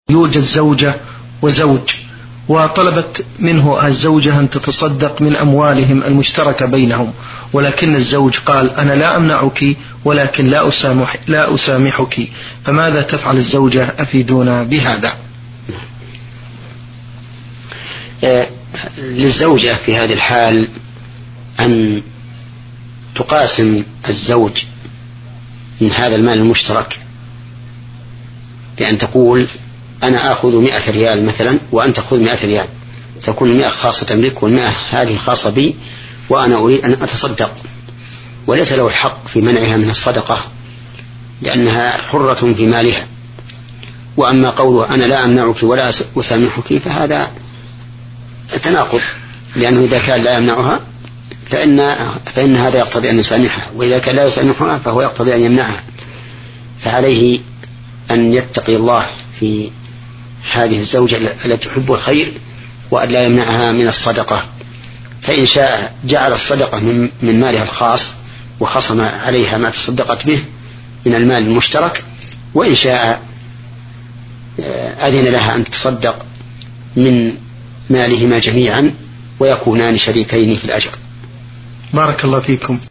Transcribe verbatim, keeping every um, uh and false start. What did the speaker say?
يوجد زوجة وزوج، وطلبت منه الزوجة أن تتصدق من أموالهم المشتركة بينهم، ولكن الزوج قال أنا لا أمنعك ولكن لا أسامح لا أسامحك، فماذا تفعل الزوجة؟ أفيدونا بهذا. للزوجة في هذه الحال أن تقاسم الزوج من هذا المال المشترك، بأن تقول أنا أخذ مئة ريال مثلا وأنت تأخذ مئة ريال، تكون المئة خاصة بك والمئة هذه خاصة بي، وأنا أريد أن أتصدق، وليس له الحق في منعها من الصدقة لأنها حرة في مالها. وأما قوله أنا لا أمنعك ولا أسامحك فهذا تناقض، لأنه إذا كان لا يمنعها فإن, فإن هذا يقتضي أن يسامحها، وإذا كان لا يسامحها فهو يقتضي أن يمنعها. فعليه أن يتقي الله في هذه الزوجة التي تحب الخير وأن لا يمنعها من الصدقة، فإن شاء جعل الصدقة من مالها الخاص وخصم عليها ما تصدقت به من المال المشترك، وإن شاء أذن لها أن تصدق من مالهما جميعا ويكونان شريكين في الأجر. بارك الله فيكم.